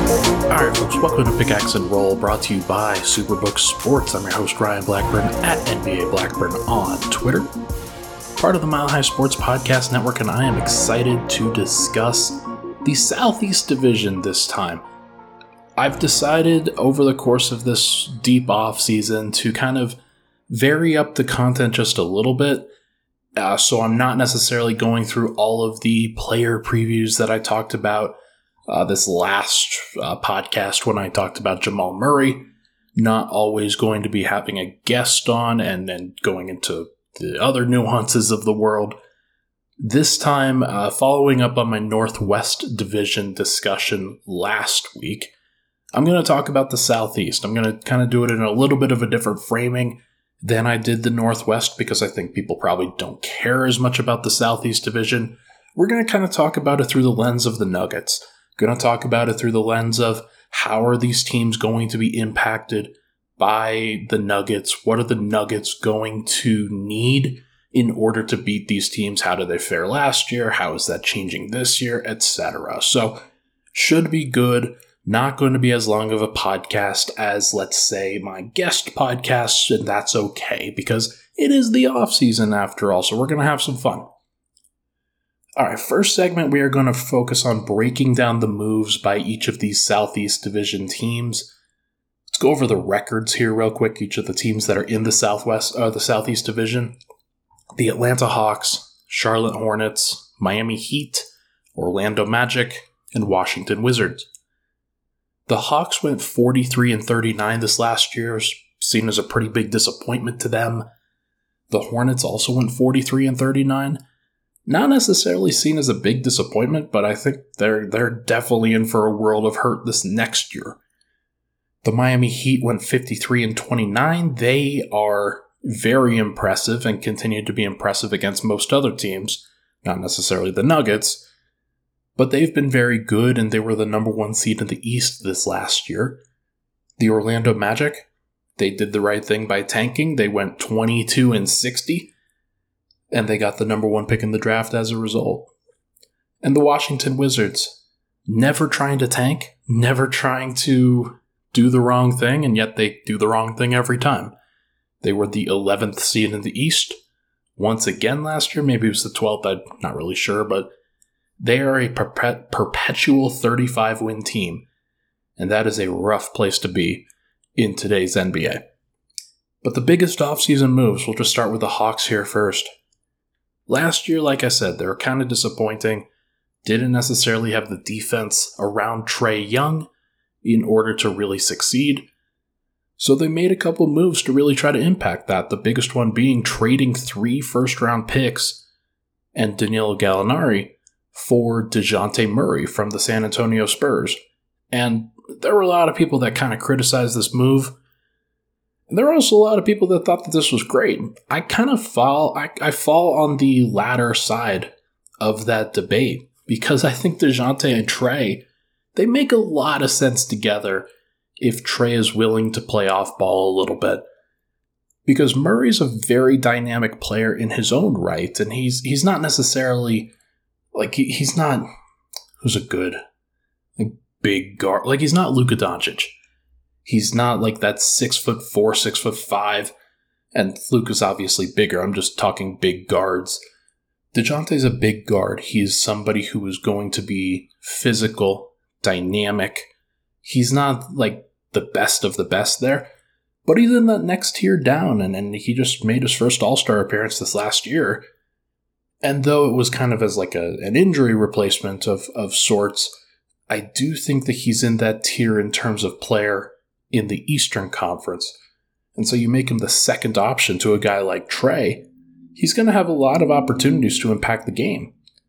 Alright folks, welcome to Pickaxe and Roll, brought to you by Superbook Sports. I'm your host Ryan Blackburn at NBA Blackburn on Twitter. Part of the Mile High Sports Podcast Network, and I am excited to discuss the Southeast Division this time. I've decided over the course of this deep off season to kind of vary up the content just a little bit. So I'm not necessarily going through all of the player previews that I talked about this last podcast when I talked about Jamal Murray. Not always going to be having a guest on and then going into the other nuances of the world. This time, following up on my Northwest Division discussion last week, I'm going to talk about the Southeast. I'm going to kind of do it in a little bit of a different framing than I did the Northwest because I think people probably don't care as much about the Southeast Division. We're going to kind of talk about it through the lens of the Nuggets. Going to talk about it through the lens of how are these teams going to be impacted by the Nuggets? What are the Nuggets going to need in order to beat these teams? How did they fare last year? How is that changing this year? Etc. So, should be good. Not going to be as long of a podcast as, let's say, my guest podcasts, and that's okay because it is the off season after all, so we're going to have some fun. All right, first segment, we are going to focus on breaking down the moves by each of these Southeast Division teams. Let's go over the records here real quick, each of the teams that are in the Southeast Division. The Atlanta Hawks, Charlotte Hornets, Miami Heat, Orlando Magic, and Washington Wizards. The Hawks went 43-39 this last year, seen as a pretty big disappointment to them. The Hornets also went 43-39. Not necessarily seen as a big disappointment, but I think they're definitely in for a world of hurt this next year. The Miami Heat went 53-29. They are very impressive and continue to be impressive against most other teams, not necessarily the Nuggets, but they've been very good and they were the number one seed in the East this last year. The Orlando Magic, they did the right thing by tanking. They went 22-60. And they got the number one pick in the draft as a result. And the Washington Wizards, never trying to tank, never trying to do the wrong thing, and yet they do the wrong thing every time. They were the 11th seed in the East once again last year. Maybe it was the 12th, I'm not really sure, but they are a perpetual 35-win team, and that is a rough place to be in today's NBA. But the biggest offseason moves, we'll just start with the Hawks here first. Last year, like I said, they were kind of disappointing. Didn't necessarily have the defense around Trae Young in order to really succeed. So they made a couple moves to really try to impact that. The biggest one being trading 3 first-round picks and Danilo Gallinari for DeJounte Murray from the San Antonio Spurs. And there were a lot of people that kind of criticized this move. And there were also a lot of people that thought that this was great. I kind of fall on the latter side of that debate because I think DeJounte and Trae, they make a lot of sense together if Trae is willing to play off ball a little bit. Because Murray's a very dynamic player in his own right, and he's not necessarily, like, he's not, who's a good, like, big guard, like, he's not Luka Doncic. He's not like that 6'4", 6'5", and Luka's obviously bigger. I'm just talking big guards. DeJounte's a big guard. He's somebody who is going to be physical, dynamic. He's not like the best of the best there, but he's in that next tier down, and he just made his first All-Star appearance this last year. And though it was kind of as like an injury replacement of sorts, I do think that he's in that tier in terms of player in the Eastern Conference. And so you make him the second option to a guy like Trae, he's going to have a lot of opportunities to impact the game.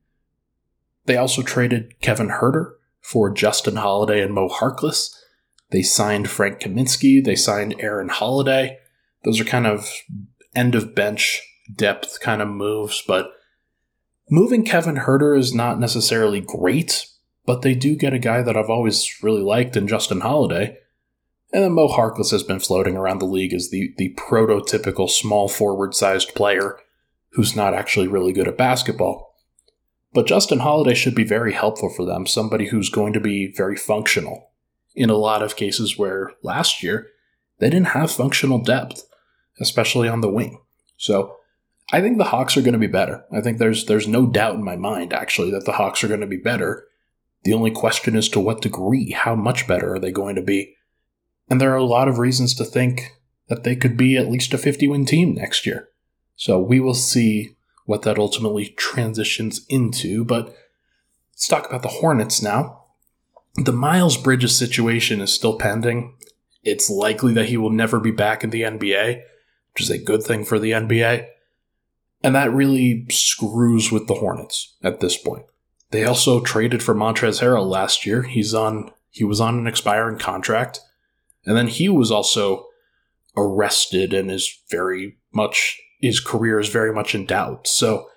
They also traded Kevin Huerter for Justin Holiday and Mo Harkless. They signed Frank Kaminsky. They signed Aaron Holiday. Those are kind of end-of-bench depth kind of moves, but moving Kevin Huerter is not necessarily great, but they do get a guy that I've always really liked in Justin Holiday. And then Mo Harkless has been floating around the league as the prototypical small forward-sized player who's not actually really good at basketball. But Justin Holiday should be very helpful for them, somebody who's going to be very functional. in a lot of cases where last year they didn't have functional depth, especially on the wing. So I think the Hawks are going to be better. I think there's no doubt in my mind, actually, that the Hawks are going to be better. The only question is to what degree, how much better are they going to be? And there are a lot of reasons to think that they could be at least a 50-win team next year. So we will see what that ultimately transitions into. But let's talk about the Hornets now. The Miles Bridges situation is still pending. It's likely that he will never be back in the NBA, which is a good thing for the NBA. And that really screws with the Hornets at this point. They also traded for Montrezl Harrell last year. He was on an expiring contract. And then he was also arrested and his career is very much in doubt. So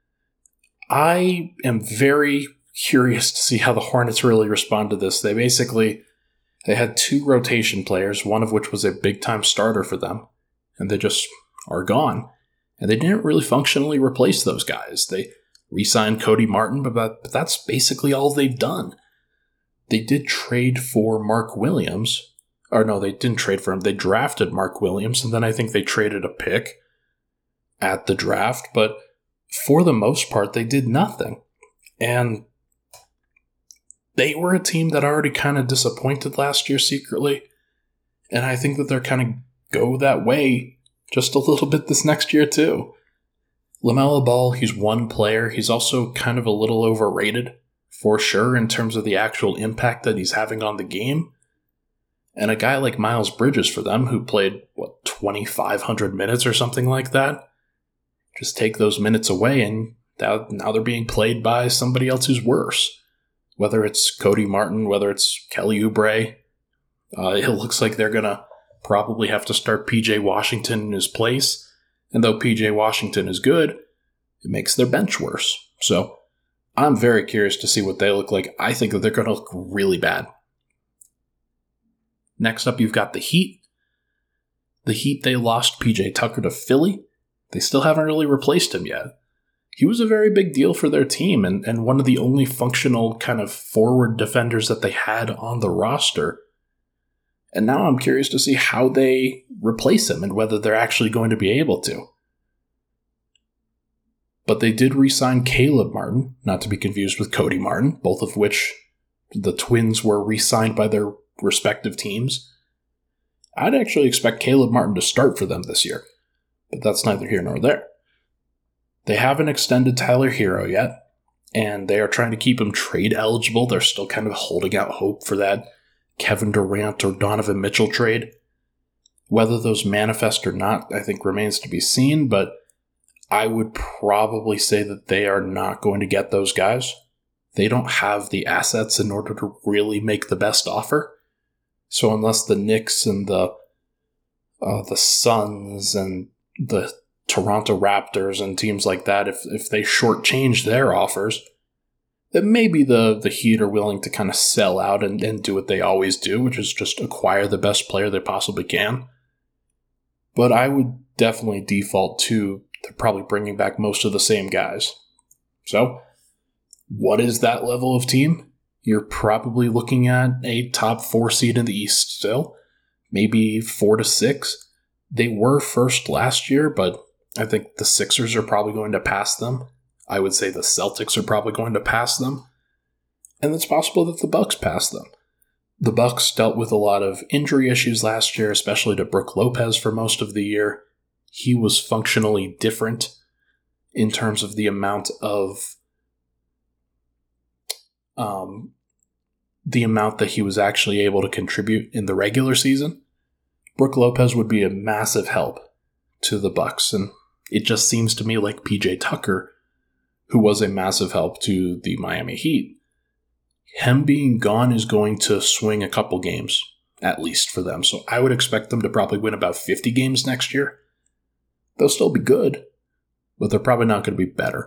I am very curious to see how the Hornets really respond to this. They had 2 rotation players, one of which was a big-time starter for them, and they just are gone. And they didn't really functionally replace those guys. They re-signed Cody Martin, but that's basically all they've done. They did trade for Mark Williams. Or no, they didn't trade for him. They drafted Mark Williams, and then I think they traded a pick at the draft. But for the most part, they did nothing. And they were a team that already kind of disappointed last year secretly. And I think that they're kind of go that way just a little bit this next year too. LaMelo Ball, he's one player. He's also kind of a little overrated for sure in terms of the actual impact that he's having on the game. And a guy like Miles Bridges for them, who played, 2,500 minutes or something like that, just take those minutes away and now they're being played by somebody else who's worse. Whether it's Cody Martin, whether it's Kelly Oubre, it looks like they're going to probably have to start P.J. Washington in his place. And though P.J. Washington is good, it makes their bench worse. So I'm very curious to see what they look like. I think that they're going to look really bad. Next up, you've got the Heat. The Heat, they lost P.J. Tucker to Philly. They still haven't really replaced him yet. He was a very big deal for their team and one of the only functional kind of forward defenders that they had on the roster. And now I'm curious to see how they replace him and whether they're actually going to be able to. But they did re-sign Caleb Martin, not to be confused with Cody Martin, both of which the Twins were re-signed by their respective teams. I'd actually expect Caleb Martin to start for them this year, but that's neither here nor there. They haven't extended Tyler Hero yet, and they are trying to keep him trade eligible. They're still kind of holding out hope for that Kevin Durant or Donovan Mitchell trade. Whether those manifest or not, I think remains to be seen, but I would probably say that they are not going to get those guys. They don't have the assets in order to really make the best offer. So unless the Knicks and the Suns and the Toronto Raptors and teams like that, if they shortchange their offers, then maybe the Heat are willing to kind of sell out and do what they always do, which is just acquire the best player they possibly can. But I would definitely default to they're probably bringing back most of the same guys. So, what is that level of team? You're probably looking at a top 4 seed in the East still, maybe 4 to 6. They were first last year, but I think the Sixers are probably going to pass them. I would say the Celtics are probably going to pass them. And it's possible that the Bucks pass them. The Bucks dealt with a lot of injury issues last year, especially to Brook Lopez for most of the year. He was functionally different in terms of the amount that he was actually able to contribute in the regular season. Brook Lopez would be a massive help to the Bucks, and it just seems to me like PJ Tucker, who was a massive help to the Miami Heat, him being gone is going to swing a couple games, at least for them. So I would expect them to probably win about 50 games next year. They'll still be good, but they're probably not going to be better.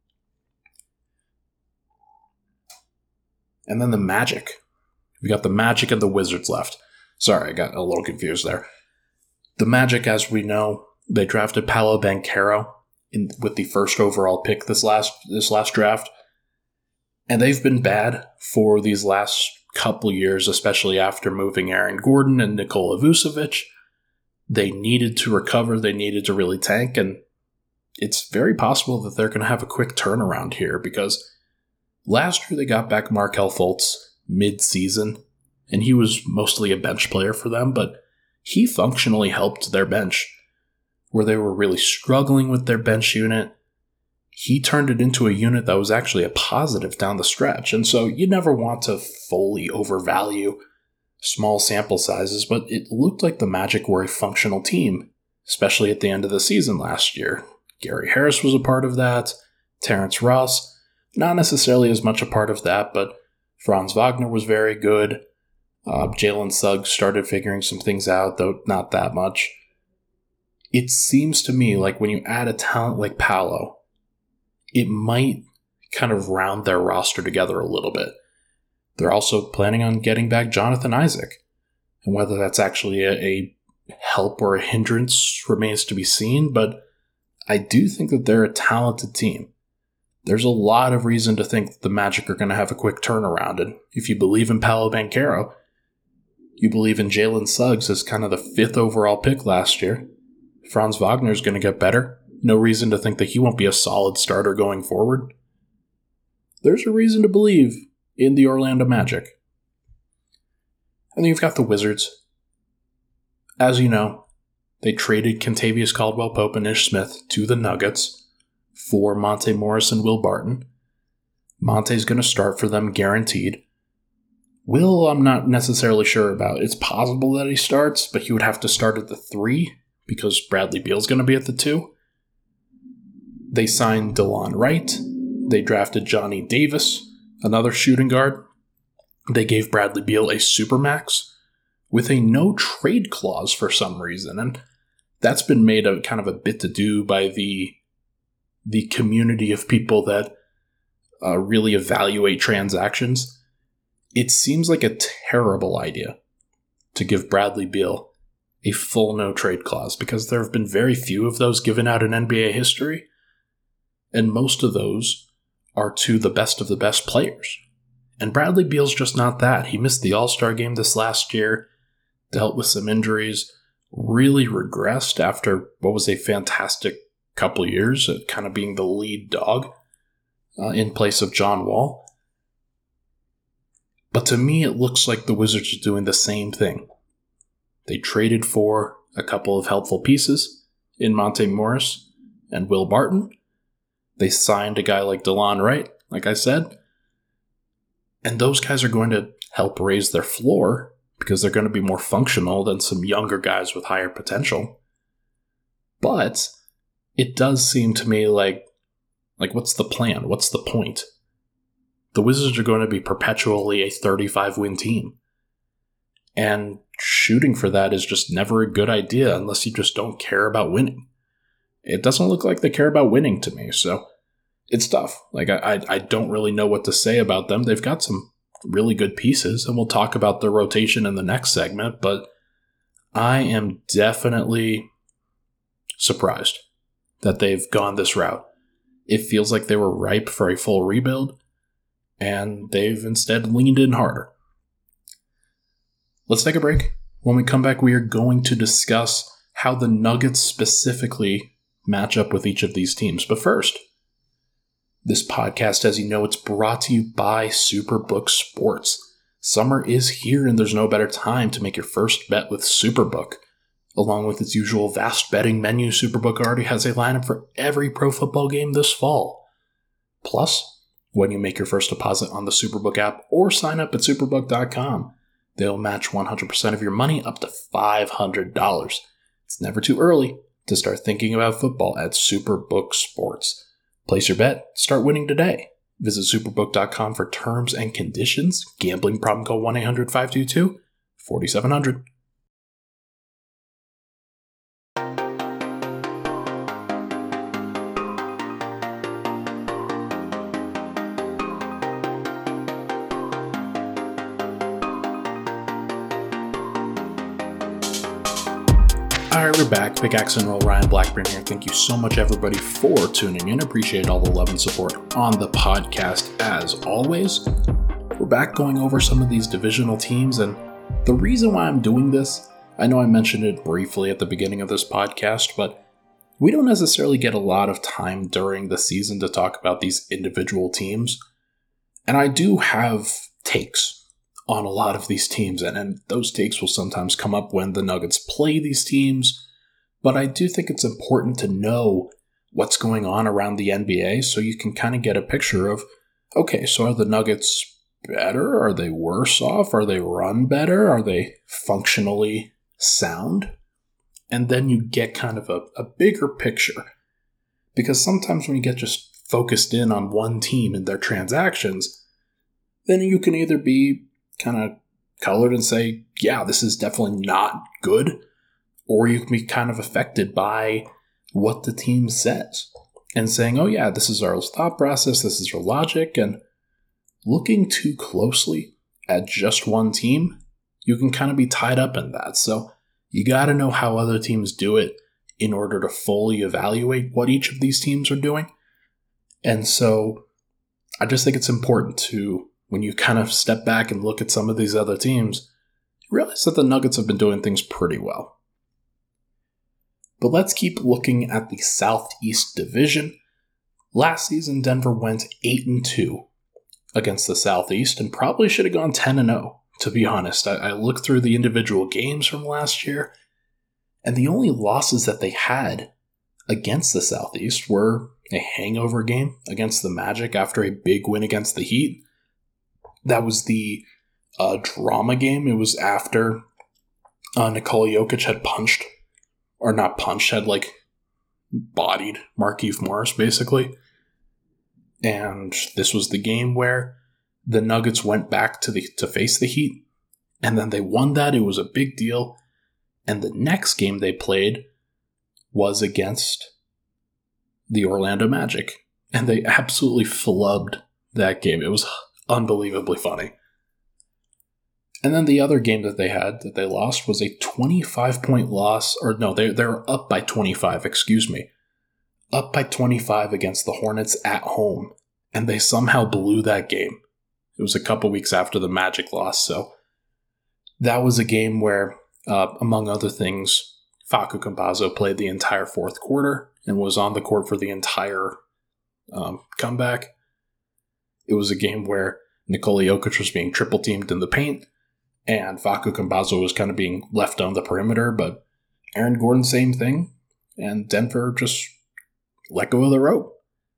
And then the Magic. We got the Magic and the Wizards left. Sorry, I got a little confused there. The Magic, as we know, they drafted Paolo Banchero with the first overall pick this last draft. And they've been bad for these last couple years, especially after moving Aaron Gordon and Nikola Vucevic. They needed to recover. They needed to really tank, and it's very possible that they're going to have a quick turnaround here because last year they got back Markelle Fultz mid-season, and he was mostly a bench player for them, but he functionally helped their bench where they were really struggling with their bench unit. He turned it into a unit that was actually a positive down the stretch, and so you never want to fully overvalue small sample sizes, but it looked like the Magic were a functional team, especially at the end of the season last year. Gary Harris was a part of that. Terrence Ross, not necessarily as much a part of that, but Franz Wagner was very good. Jalen Suggs started figuring some things out, though not that much. It seems to me like when you add a talent like Paolo, it might kind of round their roster together a little bit. They're also planning on getting back Jonathan Isaac, and whether that's actually a help or a hindrance remains to be seen, but I do think that they're a talented team. There's a lot of reason to think that the Magic are going to have a quick turnaround, and if you believe in Paolo Banchero, you believe in Jalen Suggs as kind of the 5th overall pick last year. Franz Wagner is going to get better. No reason to think that he won't be a solid starter going forward. There's a reason to believe in the Orlando Magic. And then you've got the Wizards. As you know, they traded Kentavious Caldwell-Pope and Ish Smith to the Nuggets for Monte Morris and Will Barton. Monte's going to start for them guaranteed. Will, I'm not necessarily sure about. It's possible that he starts, but he would have to start at the 3 because Bradley Beal's going to be at the 2. They signed DeLon Wright. They drafted Johnny Davis, another shooting guard. They gave Bradley Beal a supermax with a no-trade clause for some reason, and that's been made a kind of a bit to do by the community of people that really evaluate transactions. It seems like a terrible idea to give Bradley Beal a full no-trade clause because there have been very few of those given out in NBA history, and most of those are to the best of the best players. And Bradley Beal's just not that. He missed the All-Star game this last year, dealt with some injuries, really regressed after what was a fantastic couple years at kind of being the lead dog in place of John Wall. But to me, it looks like the Wizards are doing the same thing. They traded for a couple of helpful pieces in Monte Morris and Will Barton. They signed a guy like DeLon Wright, like I said. And those guys are going to help raise their floor because they're going to be more functional than some younger guys with higher potential. But it does seem to me like what's the plan? What's the point? The Wizards are going to be perpetually a 35-win team. And shooting for that is just never a good idea unless you just don't care about winning. It doesn't look like they care about winning to me, so it's tough. I don't really know what to say about them. They've got some really good pieces, and we'll talk about the rotation in the next segment, but I am definitely surprised that they've gone this route. It feels like they were ripe for a full rebuild, and they've instead leaned in harder. Let's take a break. When we come back, we are going to discuss how the Nuggets specifically match up with each of these teams. But first, this podcast, as you know, it's brought to you by Superbook Sports. Summer is here, and there's no better time to make your first bet with Superbook. Along with its usual vast betting menu, Superbook already has a lineup for every pro football game this fall. Plus, when you make your first deposit on the Superbook app or sign up at Superbook.com, they'll match 100% of your money up to $500. It's never too early to start thinking about football at Superbook Sports. Place your bet, start winning today. Visit Superbook.com for terms and conditions. Gambling problem, call 1-800-522-4700. Alright, we're back. Pickaxe and Roll, Ryan Blackburn here. Thank you so much, everybody, for tuning in. Appreciate all the love and support on the podcast, as always. We're back going over some of these divisional teams, and the reason why I'm doing this, I know I mentioned it briefly at the beginning of this podcast, but we don't necessarily get a lot of time during the season to talk about these individual teams. And I do have takes on a lot of these teams, and those takes will sometimes come up when the Nuggets play these teams. But I do think it's important to know what's going on around the NBA so you can kind of get a picture of, okay, so are the Nuggets better? Are they worse off? Are they run better? Are they functionally sound? And then you get kind of a bigger picture. Because sometimes when you get just focused in on one team and their transactions, then you can either be kind of colored and say, yeah, this is definitely not good, or you can be kind of affected by what the team says and saying, oh yeah, this is our thought process, this is our logic, and looking too closely at just one team, you can kind of be tied up in that. So you got to know how other teams do it in order to fully evaluate what each of these teams are doing. And so I just think it's important to, when you kind of step back and look at some of these other teams, realize that the Nuggets have been doing things pretty well. But let's keep looking at the Southeast Division. Last season, Denver went 8-2 against the Southeast and probably should have gone 10-0, to be honest. I looked through the individual games from last year, and the only losses that they had against the Southeast were a hangover game against the Magic after a big win against the Heat. That was the drama game. It was after Nikola Jokic had had bodied Markieff Morris, basically. And this was the game where the Nuggets went back to face the Heat, and then they won that. It was a big deal. And the next game they played was against the Orlando Magic, and they absolutely flubbed that game. It was unbelievably funny. And then the other game that they lost was a 25-point loss. Or no, they were up by 25, Up by 25 against the Hornets at home. And they somehow blew that game. It was a couple weeks after the Magic loss. So that was a game where, among other things, Facu Campazzo played the entire fourth quarter and was on the court for the entire comeback. It was a game where Nikola Jokic was being triple teamed in the paint, and Facu Campazzo was kind of being left on the perimeter, but Aaron Gordon, same thing, and Denver just let go of the rope.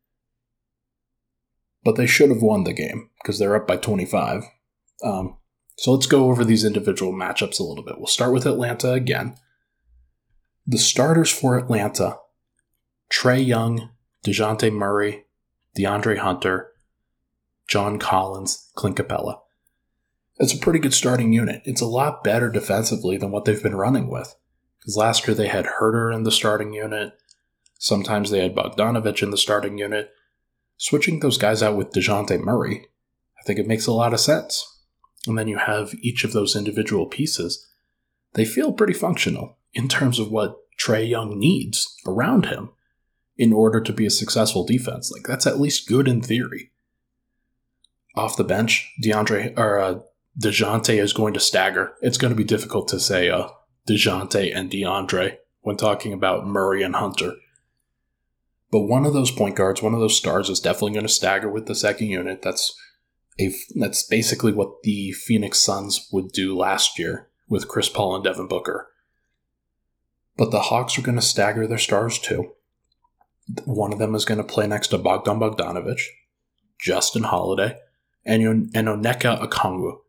But they should have won the game, because they're up by 25. So let's go over these individual matchups a little bit. We'll start with Atlanta again. The starters for Atlanta: Trae Young, DeJounte Murray, DeAndre Hunter, John Collins, Clint Capella. It's a pretty good starting unit. It's a lot better defensively than what they've been running with. Because last year they had Herter in the starting unit. Sometimes they had Bogdanovich in the starting unit. Switching those guys out with DeJounte Murray, I think it makes a lot of sense. And then you have each of those individual pieces. They feel pretty functional in terms of what Trae Young needs around him in order to be a successful defense. Like, that's at least good in theory. Off the bench, DeJounte is going to stagger. It's going to be difficult to say DeJounte and DeAndre when talking about Murray and Hunter. But one of those point guards, one of those stars, is definitely going to stagger with the second unit. That's basically what the Phoenix Suns would do last year with Chris Paul and Devin Booker. But the Hawks are going to stagger their stars too. One of them is going to play next to Bogdan Bogdanovich, Justin Holiday, and Onyeka Okongwu.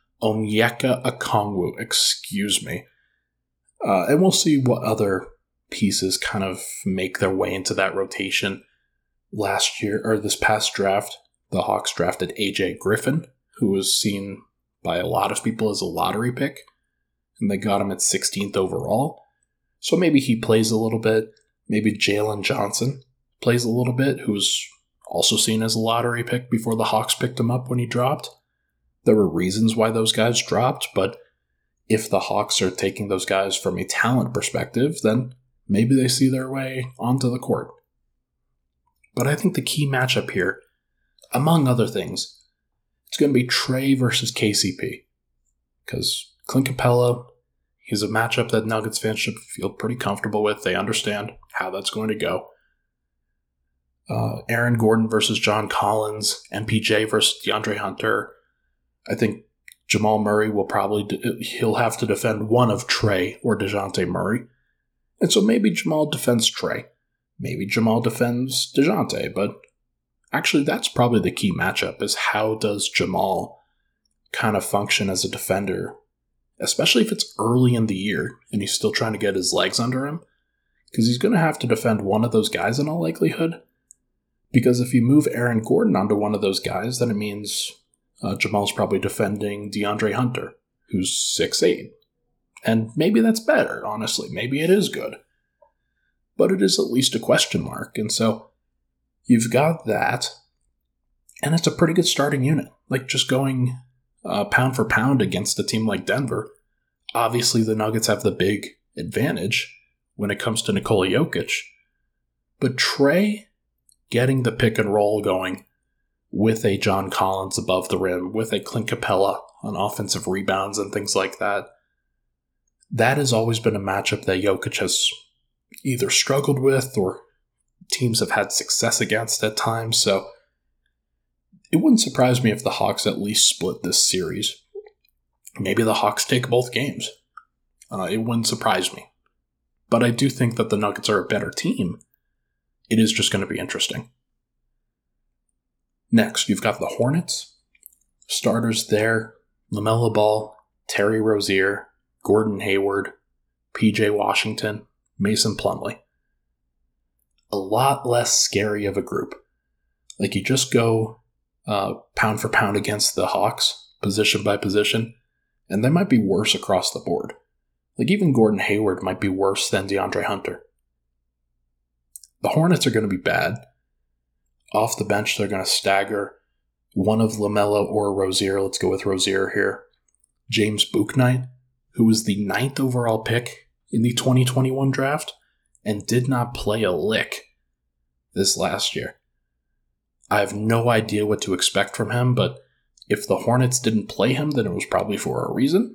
And we'll see what other pieces kind of make their way into that rotation. This past draft, the Hawks drafted AJ Griffin, who was seen by a lot of people as a lottery pick, and they got him at 16th overall. So maybe he plays a little bit. Maybe Jalen Johnson plays a little bit, who's also seen as a lottery pick before the Hawks picked him up when he dropped. There were reasons why those guys dropped, but if the Hawks are taking those guys from a talent perspective, then maybe they see their way onto the court. But I think the key matchup here, among other things, It's going to be Trae versus KCP. Because Clint Capella, he's a matchup that Nuggets fans should feel pretty comfortable with. They understand how that's going to go. Aaron Gordon versus John Collins, MPJ versus DeAndre Hunter. I think Jamal Murray will he'll have to defend one of Trae or DeJounte Murray. And so maybe Jamal defends Trae. Maybe Jamal defends DeJounte. But actually, that's probably the key matchup, is how does Jamal kind of function as a defender, especially if it's early in the year and he's still trying to get his legs under him. Because he's going to have to defend one of those guys in all likelihood. Because if you move Aaron Gordon onto one of those guys, then it means Jamal's probably defending DeAndre Hunter, who's 6'8". And maybe that's better, honestly. Maybe it is good. But it is at least a question mark. And so you've got that. And it's a pretty good starting unit. Like just going pound for pound against a team like Denver. Obviously, the Nuggets have the big advantage when it comes to Nikola Jokic. But Trae getting the pick and roll going with a John Collins above the rim, with a Clint Capella on offensive rebounds and things like that, that has always been a matchup that Jokic has either struggled with or teams have had success against at times. So it wouldn't surprise me if the Hawks at least split this series. Maybe the Hawks take both games. It wouldn't surprise me. But I do think that the Nuggets are a better team. It is just going to be interesting. Next, you've got the Hornets. Starters there, LaMelo Ball, Terry Rozier, Gordon Hayward, PJ Washington, Mason Plumlee. A lot less scary of a group. Like you just go pound for pound against the Hawks, position by position, and they might be worse across the board. Like even Gordon Hayward might be worse than DeAndre Hunter. The Hornets are going to be bad. Off the bench, they're going to stagger one of LaMelo or Rozier. Let's go with Rozier here. James Bouknight, who was the 9th overall pick in the 2021 draft and did not play a lick this last year. I have no idea what to expect from him, but if the Hornets didn't play him, then it was probably for a reason.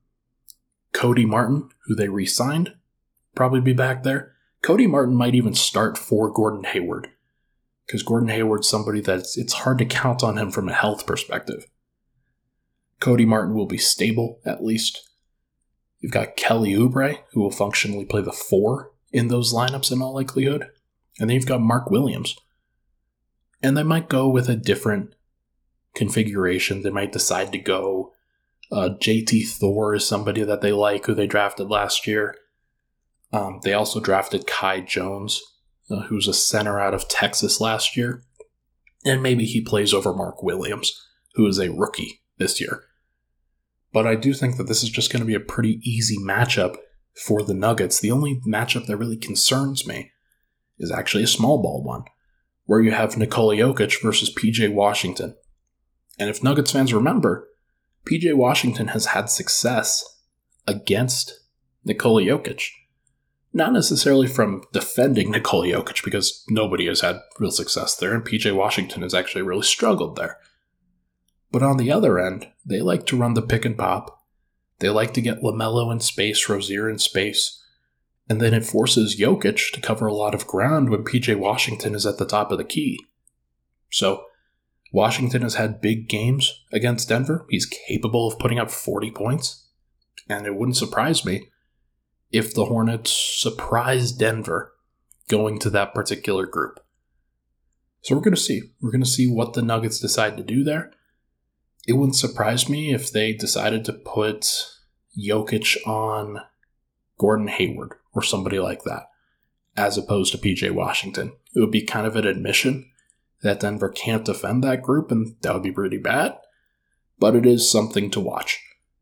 Cody Martin, who they re-signed, probably be back there. Cody Martin might even start for Gordon Hayward, because Gordon Hayward's somebody it's hard to count on him from a health perspective. Cody Martin will be stable, at least. You've got Kelly Oubre, who will functionally play the 4 in those lineups in all likelihood. And then you've got Mark Williams. And they might go with a different configuration. They might decide to go JT Thor is somebody that they like, who they drafted last year. They also drafted Kai Jones, who's a center out of Texas last year. And maybe he plays over Mark Williams, who is a rookie this year. But I do think that this is just going to be a pretty easy matchup for the Nuggets. The only matchup that really concerns me is actually a small ball one, where you have Nikola Jokic versus PJ Washington. And if Nuggets fans remember, PJ Washington has had success against Nikola Jokic. Not necessarily from defending Nikola Jokic, because nobody has had real success there, and PJ Washington has actually really struggled there. But on the other end, they like to run the pick and pop. They like to get LaMelo in space, Rozier in space, and then it forces Jokic to cover a lot of ground when PJ Washington is at the top of the key. So, Washington has had big games against Denver. He's capable of putting up 40 points, and it wouldn't surprise me if the Hornets surprise Denver going to that particular group. So we're going to see. We're going to see what the Nuggets decide to do there. It wouldn't surprise me if they decided to put Jokic on Gordon Hayward or somebody like that, as opposed to PJ Washington. It would be kind of an admission that Denver can't defend that group, and that would be pretty bad. But it is something to watch.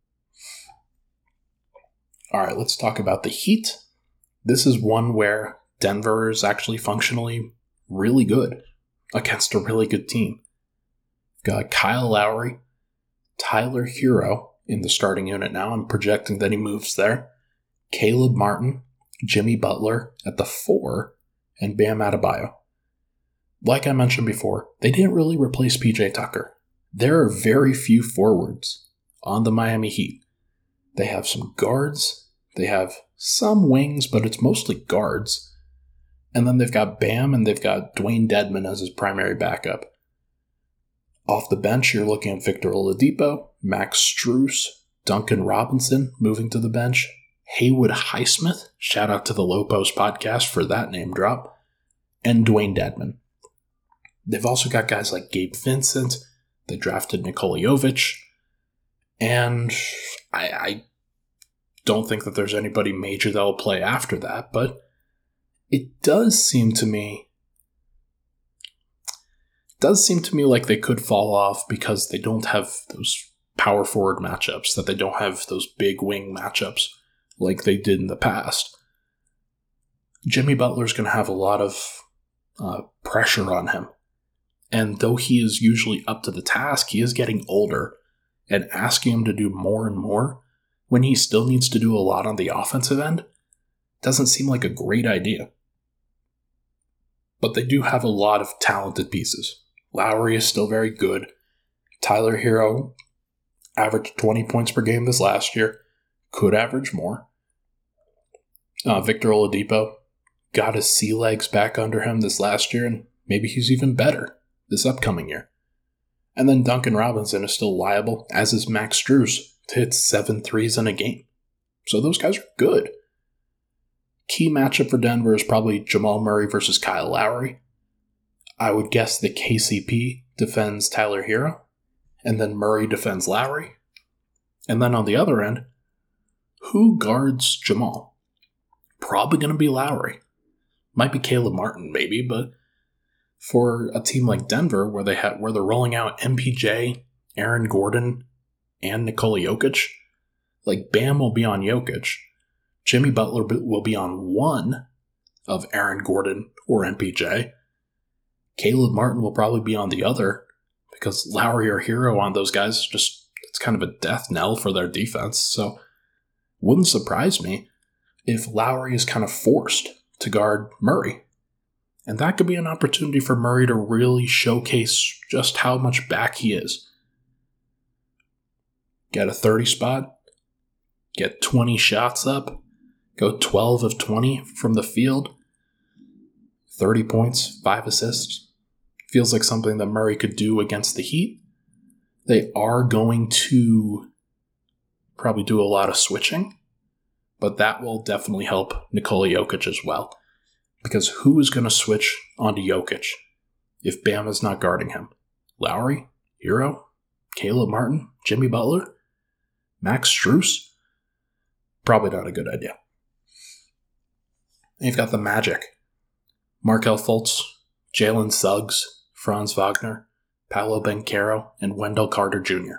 All right, let's talk about the Heat. This is one where Denver is actually functionally really good against a really good team. Got Kyle Lowry, Tyler Hero in the starting unit now. I'm projecting that he moves there. Caleb Martin, Jimmy Butler at the 4, and Bam Adebayo. Like I mentioned before, they didn't really replace PJ Tucker. There are very few forwards on the Miami Heat. They have some guards, they have some wings, but it's mostly guards. And then they've got Bam and they've got Dwayne Dedmon as his primary backup. Off the bench, you're looking at Victor Oladipo, Max Strus, Duncan Robinson moving to the bench, Haywood Highsmith, shout out to the Low Post podcast for that name drop, and Dwayne Dedmon. They've also got guys like Gabe Vincent, they drafted Nikola Jovic, and I don't think that there's anybody major that will play after that, but it does seem to me like they could fall off because they don't have those power forward matchups, that they don't have those big wing matchups like they did in the past. Jimmy Butler's going to have a lot of pressure on him. And though he is usually up to the task, he is getting older, and asking him to do more and more when he still needs to do a lot on the offensive end doesn't seem like a great idea. But they do have a lot of talented pieces. Lowry is still very good. Tyler Hero averaged 20 points per game this last year. Could average more. Victor Oladipo got his sea legs back under him this last year, and maybe he's even better this upcoming year. And then Duncan Robinson is still liable, as is Max Strus, to hit 7 threes in a game. So those guys are good. Key matchup for Denver is probably Jamal Murray versus Kyle Lowry. I would guess that KCP defends Tyler Hero, and then Murray defends Lowry. And then on the other end, who guards Jamal? Probably going to be Lowry. Might be Caleb Martin, maybe, but for a team like Denver, where they're rolling out MPJ, Aaron Gordon, and Nikola Jokic, like Bam will be on Jokic, Jimmy Butler will be on one of Aaron Gordon or MPJ. Caleb Martin will probably be on the other, because Lowry or Hero on those guys, it's kind of a death knell for their defense. So wouldn't surprise me if Lowry is kind of forced to guard Murray. And that could be an opportunity for Murray to really showcase just how much back he is. Get a 30 spot, get 20 shots up, go 12 of 20 from the field, 30 points, 5 assists. Feels like something that Murray could do against the Heat. They are going to probably do a lot of switching, but that will definitely help Nikola Jokic as well. Because who is going to switch onto Jokic if Bam is not guarding him? Lowry? Hero? Caleb Martin? Jimmy Butler? Max Strus? Probably not a good idea. And you've got the Magic. Markelle Fultz, Jalen Suggs, Franz Wagner, Paolo Banchero, and Wendell Carter Jr.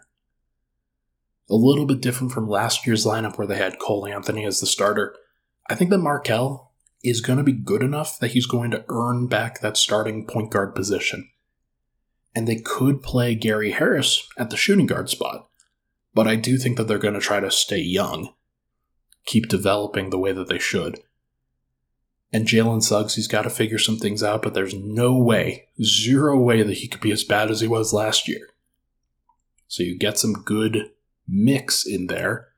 A little bit different from last year's lineup where they had Cole Anthony as the starter. I think that Markelle is going to be good enough that he's going to earn back that starting point guard position. And they could play Gary Harris at the shooting guard spot. But I do think that they're going to try to stay young, keep developing the way that they should. And Jalen Suggs, he's got to figure some things out, but there's no way, zero way that he could be as bad as he was last year. So you get some good mix in there.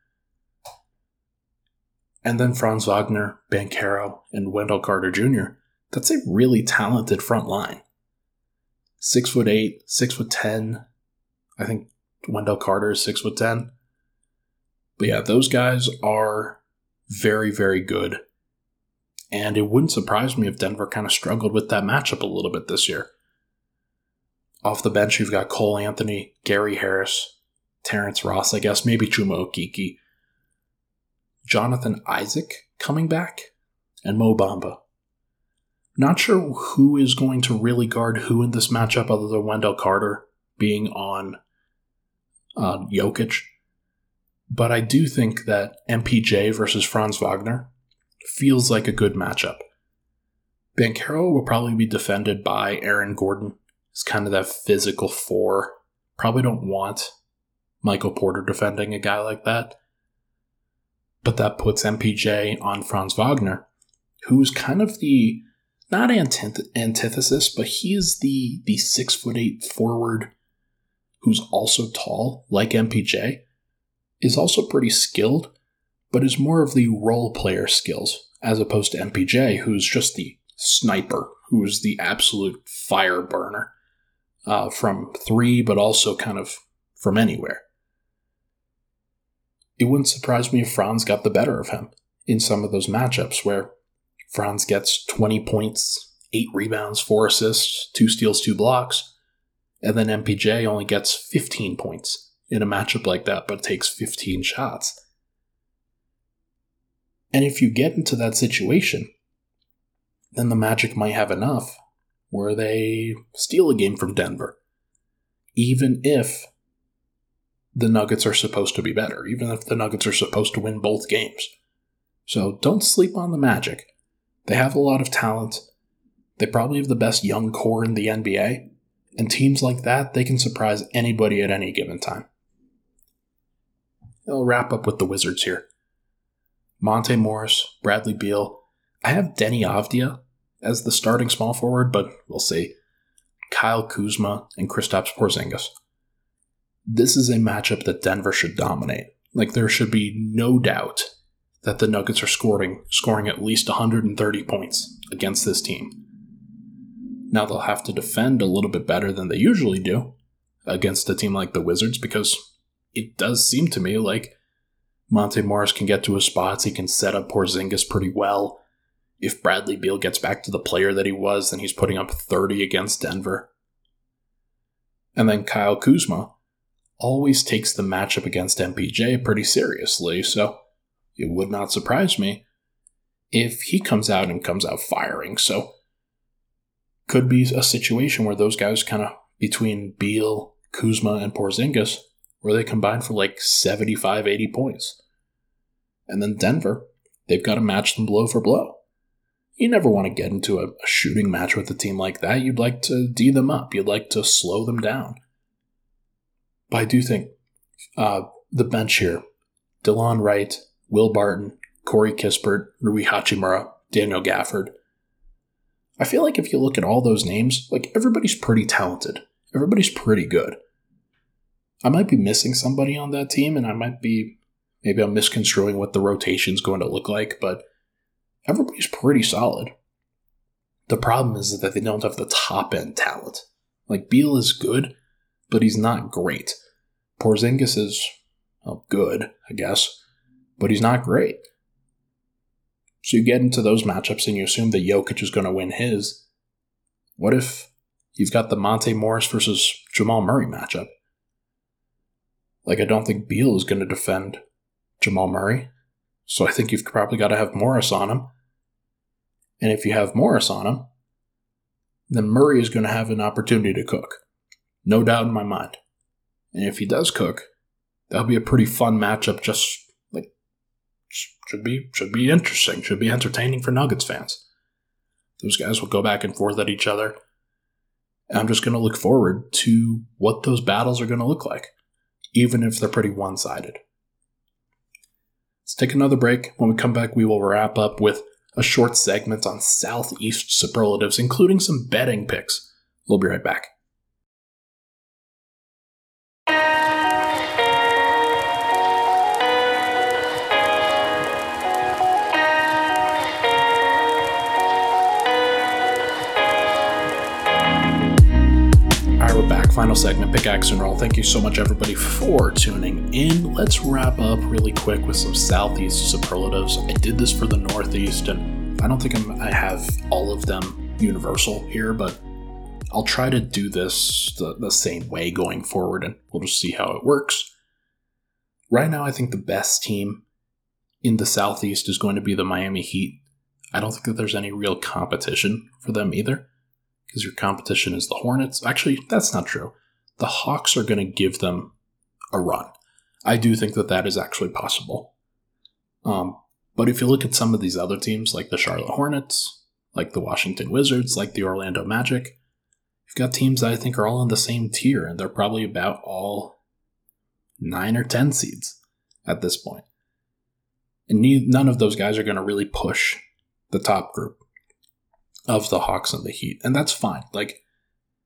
And then Franz Wagner, Banchero, and Wendell Carter Jr. That's a really talented front line. 6'8", 6'10". I think Wendell Carter is 6'10". But yeah, those guys are very, very good. And it wouldn't surprise me if Denver kind of struggled with that matchup a little bit this year. Off the bench, you've got Cole Anthony, Gary Harris, Terrence Ross, I guess, maybe Chuma Okeke, Jonathan Isaac coming back, and Mo Bamba. Not sure who is going to really guard who in this matchup other than Wendell Carter being on Jokic. But I do think that MPJ versus Franz Wagner feels like a good matchup. Banchero will probably be defended by Aaron Gordon. It's kind of that physical four. Probably don't want Michael Porter defending a guy like that. But that puts MPJ on Franz Wagner, who's kind of the, not antithesis, but he is the 6'8" forward who's also tall, like MPJ, is also pretty skilled, but is more of the role player skills, as opposed to MPJ, who's just the sniper, who's the absolute fire burner from three, but also kind of from anywhere. It wouldn't surprise me if Franz got the better of him in some of those matchups where Franz gets 20 points, 8 rebounds, 4 assists, 2 steals, 2 blocks, and then MPJ only gets 15 points in a matchup like that, but takes 15 shots. And if you get into that situation, then the Magic might have enough where they steal a game from Denver, even if the Nuggets are supposed to be better, even if the Nuggets are supposed to win both games. So don't sleep on the Magic. They have a lot of talent. They probably have the best young core in the NBA, and teams like that, they can surprise anybody at any given time. I'll wrap up with the Wizards here. Monte Morris, Bradley Beal. I have Denny Avdia as the starting small forward, but we'll see. Kyle Kuzma and Kristaps Porzingis. This is a matchup that Denver should dominate. Like, there should be no doubt that the Nuggets are scoring at least 130 points against this team. Now they'll have to defend a little bit better than they usually do against a team like the Wizards, because it does seem to me like Monte Morris can get to his spots. He can set up Porzingis pretty well. If Bradley Beal gets back to the player that he was, then he's putting up 30 against Denver. And then Kyle Kuzma always takes the matchup against MPJ pretty seriously, so it would not surprise me if he comes out firing. So could be a situation where those guys kind of, between Beal, Kuzma, and Porzingis, where they combine for like 75, 80 points. And then Denver, they've got to match them blow for blow. You never want to get into a shooting match with a team like that. You'd like to D them up. You'd like to slow them down. But I do think the bench here, DeLon Wright, Will Barton, Corey Kispert, Rui Hachimura, Daniel Gafford. I feel like if you look at all those names, like, everybody's pretty talented. Everybody's pretty good. I might be missing somebody on that team, and maybe I'm misconstruing what the rotation's going to look like, but everybody's pretty solid. The problem is that they don't have the top-end talent. Like, Beal is good, but he's not great. Porzingis is, well, good, I guess, but he's not great. So you get into those matchups and you assume that Jokic is going to win his. What if you've got the Monte Morris versus Jamal Murray matchup? Like, I don't think Beal is going to defend Jamal Murray, so I think you've probably got to have Morris on him. And if you have Morris on him, then Murray is going to have an opportunity to cook. No doubt in my mind. And if he does cook, that'll be a pretty fun matchup. Just like, should be interesting. Should be entertaining for Nuggets fans. Those guys will go back and forth at each other. And I'm just going to look forward to what those battles are going to look like, even if they're pretty one-sided. Let's take another break. When we come back, we will wrap up with a short segment on Southeast superlatives, including some betting picks. We'll be right back. Final segment, Pickaxe and Roll. Thank you so much, everybody, for tuning in. Let's wrap up really quick with some Southeast superlatives. I did this for the Northeast, and I don't think I have all of them universal here, but I'll try to do this the same way going forward, and we'll just see how it works. Right now, I think the best team in the Southeast is going to be the Miami Heat. I don't think that there's any real competition for them either, because your competition is the Hornets. Actually, that's not true. The Hawks are going to give them a run. I do think that is actually possible. But if you look at some of these other teams, like the Charlotte Hornets, like the Washington Wizards, like the Orlando Magic, you've got teams that I think are all in the same tier, and they're probably about all 9 or 10 seeds at this point. And none of those guys are going to really push the top group of the Hawks and the Heat, and that's fine. Like,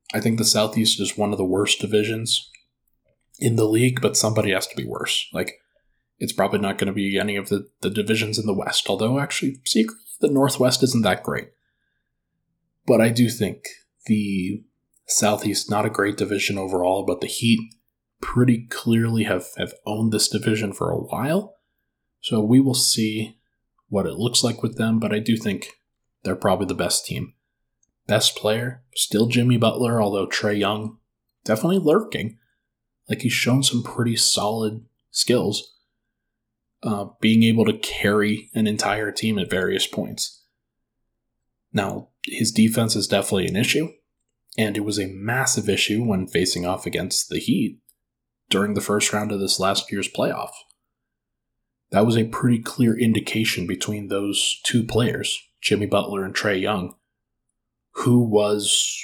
I think the Southeast is one of the worst divisions in the league, but somebody has to be worse. Like, it's probably not going to be any of the divisions in the West, although actually, secretly, the Northwest isn't that great. But I do think the Southeast, not a great division overall, but the Heat pretty clearly have owned this division for a while. So we will see what it looks like with them, but I do think they're probably the best team. Best player, still Jimmy Butler, although Trae Young definitely lurking. Like, he's shown some pretty solid skills, being able to carry an entire team at various points. Now, his defense is definitely an issue, and it was a massive issue when facing off against the Heat during the first round of this last year's playoff. That was a pretty clear indication between those two players, Jimmy Butler and Trae Young, who was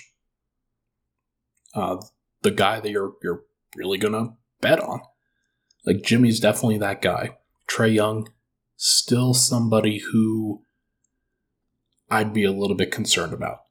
the guy that you're really going to bet on. Like, Jimmy's definitely that guy. Trae Young, still somebody who I'd be a little bit concerned about.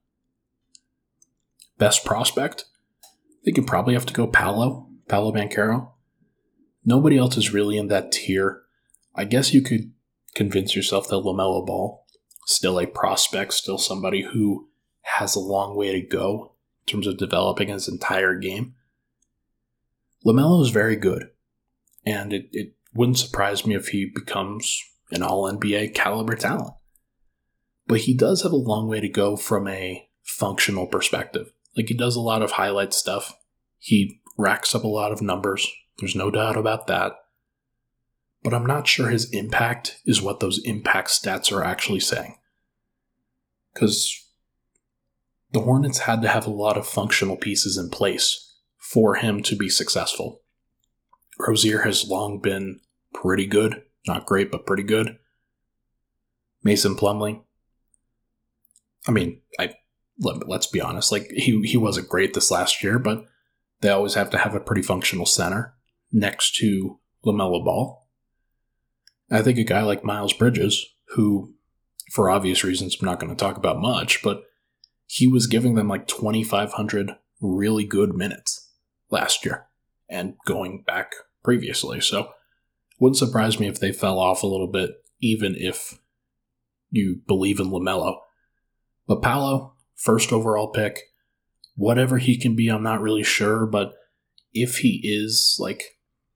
Best prospect? I think you probably have to go Paolo Banchero. Nobody else is really in that tier. I guess you could convince yourself that LaMelo Ball, still a prospect, still somebody who has a long way to go in terms of developing his entire game. LaMelo is very good, and it wouldn't surprise me if he becomes an all-NBA caliber talent. But he does have a long way to go from a functional perspective. Like, he does a lot of highlight stuff. He racks up a lot of numbers. There's no doubt about that. But I'm not sure his impact is what those impact stats are actually saying. Because the Hornets had to have a lot of functional pieces in place for him to be successful. Rozier has long been pretty good. Not great, but pretty good. Mason Plumlee. I mean, let's be honest. Like, he wasn't great this last year, but they always have to have a pretty functional center next to LaMelo Ball. I think a guy like Miles Bridges, who, for obvious reasons, I'm not going to talk about much, but he was giving them like 2,500 really good minutes last year and going back previously. So, wouldn't surprise me if they fell off a little bit, even if you believe in LaMelo. But Paolo, first overall pick, whatever he can be, I'm not really sure, but if he is, like,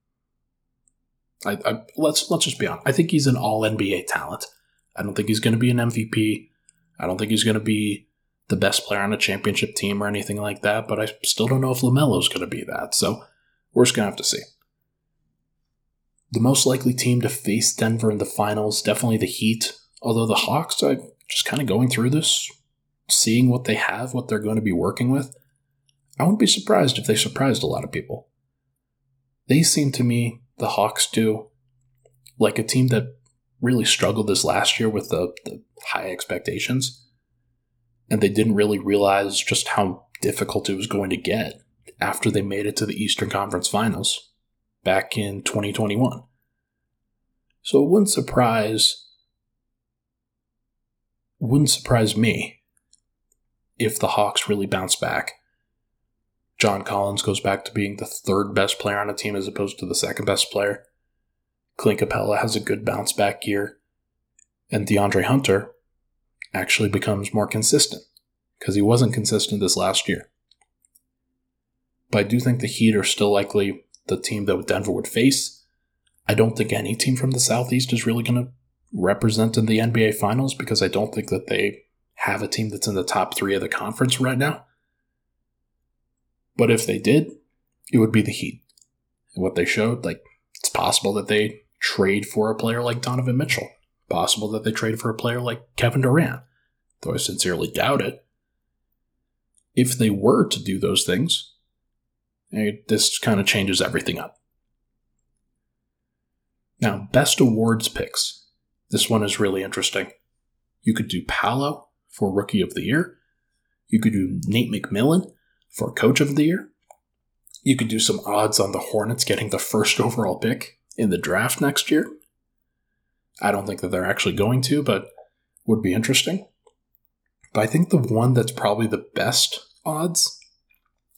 let's just be honest. I think he's an all-NBA talent. I don't think he's going to be an MVP. I don't think he's going to be the best player on a championship team or anything like that, but I still don't know if LaMelo's going to be that, so we're just going to have to see. The most likely team to face Denver in the finals, definitely the Heat, although the Hawks are just kind of going through this, seeing what they have, what they're going to be working with. I wouldn't be surprised if they surprised a lot of people. They seem to me, the Hawks do, like a team that really struggled this last year with the high expectations, and they didn't really realize just how difficult it was going to get after they made it to the Eastern Conference Finals back in 2021. So it wouldn't surprise me if the Hawks really bounce back. John Collins goes back to being the third best player on a team as opposed to the second best player. Clint Capella has a good bounce back year. And DeAndre Hunter actually becomes more consistent because he wasn't consistent this last year. But I do think the Heat are still likely the team that Denver would face. I don't think any team from the Southeast is really going to represent in the NBA Finals because I don't think that they have a team that's in the top 3 of the conference right now. But if they did, it would be the Heat. And what they showed, like, it's possible that they trade for a player like Donovan Mitchell. Possible that they trade for a player like Kevin Durant, though I sincerely doubt it. If they were to do those things, this kind of changes everything up. Now, best awards picks. This one is really interesting. You could do Paolo for Rookie of the Year. You could do Nate McMillan for Coach of the Year. You could do some odds on the Hornets getting the first overall pick in the draft next year. I don't think that they're actually going to, but would be interesting. But I think the one that's probably the best odds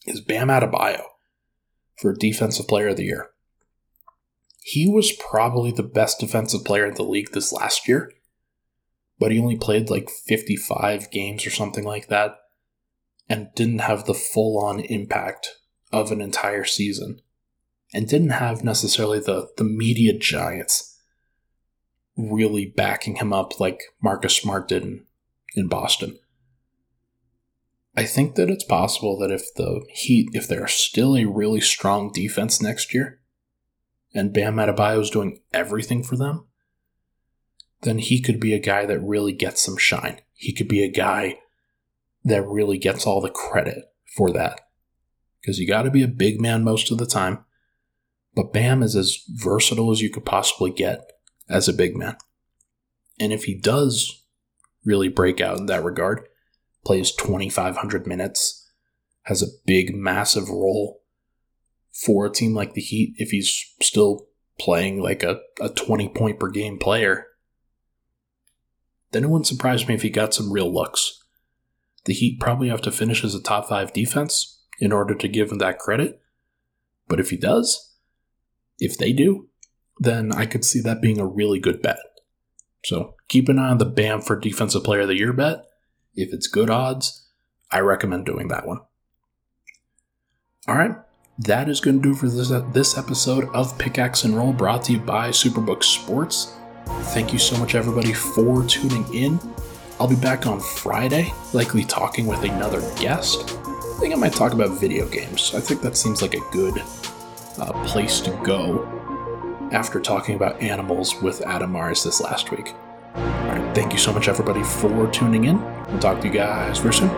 is Bam Adebayo for Defensive Player of the Year. He was probably the best defensive player in the league this last year, but he only played like 55 games or something like that and didn't have the full-on impact of an entire season and didn't have necessarily the media giants really backing him up like Marcus Smart did in Boston. I think that it's possible that if the Heat, if they're still a really strong defense next year, and Bam Adebayo is doing everything for them, then he could be a guy that really gets some shine. He could be a guy that really gets all the credit for that. Because you got to be a big man most of the time, but Bam is as versatile as you could possibly get as a big man. And if he does really break out in that regard, plays 2,500 minutes, has a big, massive role for a team like the Heat, if he's still playing like a 20-point per game player, then it wouldn't surprise me if he got some real looks. The Heat probably have to finish as a top 5 defense in order to give him that credit. But if he does, if they do, then I could see that being a really good bet. So keep an eye on the Bam for Defensive Player of the Year bet. If it's good odds, I recommend doing that one. All right, that is going to do it for this episode of Pickaxe and Roll, brought to you by Superbook Sports. Thank you so much, everybody, for tuning in. I'll be back on Friday, likely talking with another guest. I think I might talk about video games. I think that seems like a good place to go after talking about animals with Adam Mars this last week. All right, thank you so much, everybody, for tuning in. We'll talk to you guys very soon.